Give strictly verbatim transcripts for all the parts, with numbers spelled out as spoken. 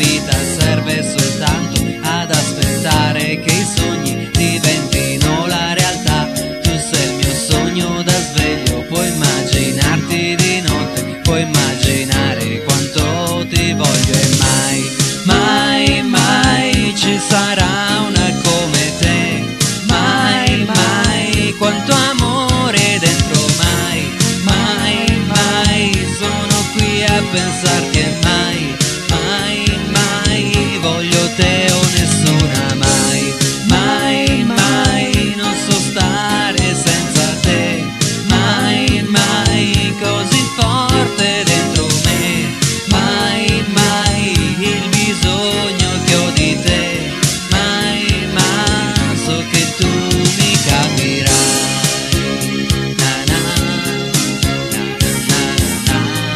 vita serve soltanto ad aspettare che i sogni diventino la realtà. Tu sei il mio sogno da sveglio, puoi immaginarti di notte, puoi immaginare quanto ti voglio e mai, mai, mai ci sarà una come te. Mai, mai, quanto amore dentro, mai, mai, mai, sono qui a pensare che mai, mai, mai, voglio te o nessuna, mai, mai, mai, non so stare senza te, mai, mai, così forte dentro me, mai, mai, il bisogno che ho di te, mai, ma so che tu mi capirai. Na, na, na, na,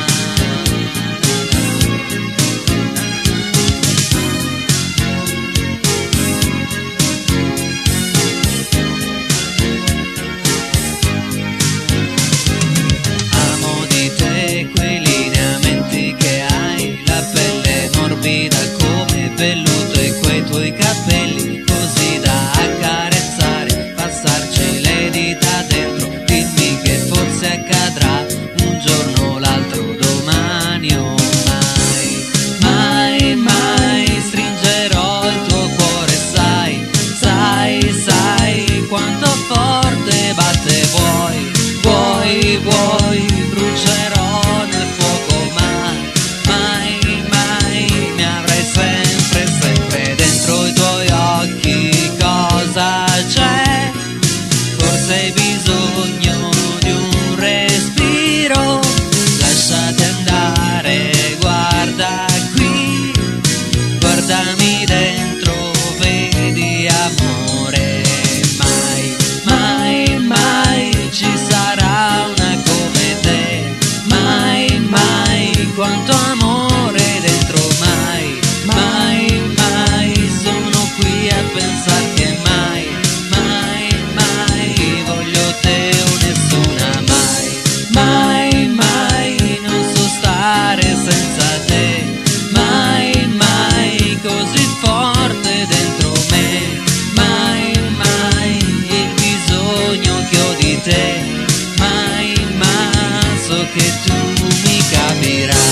amo di te quei lineamenti che hai, la pelle morbida come velluto e quei tuoi capelli così da accarezzare, passarci le dita dentro, dimmi che forse accadrà un giorno o l'altro, domani o mai, mai, mai, stringerò il tuo cuore, sai, sai, sai, quanto forte batte, vuoi, vuoi, vuoi, brucerò nel fuoco, ma mai, mai, mi avrai sempre, sempre dentro i tuoi occhi, cosa c'è? Forse hai bisogno di un respiro, lasciati andare, guarda qui, guardami dentro, vedi amore, mai, mai, mai ci sarà una come te, mai, mai, quanto amore dentro, mai, mai, mai, sono qui a pensare che mai, mai, mai, voglio te o nessuna, mai, mai, mai, non so stare senza te, mai, mai, così forte dentro me, mai, mai, il bisogno che ho di te, mai, ma so che tu mi capirai.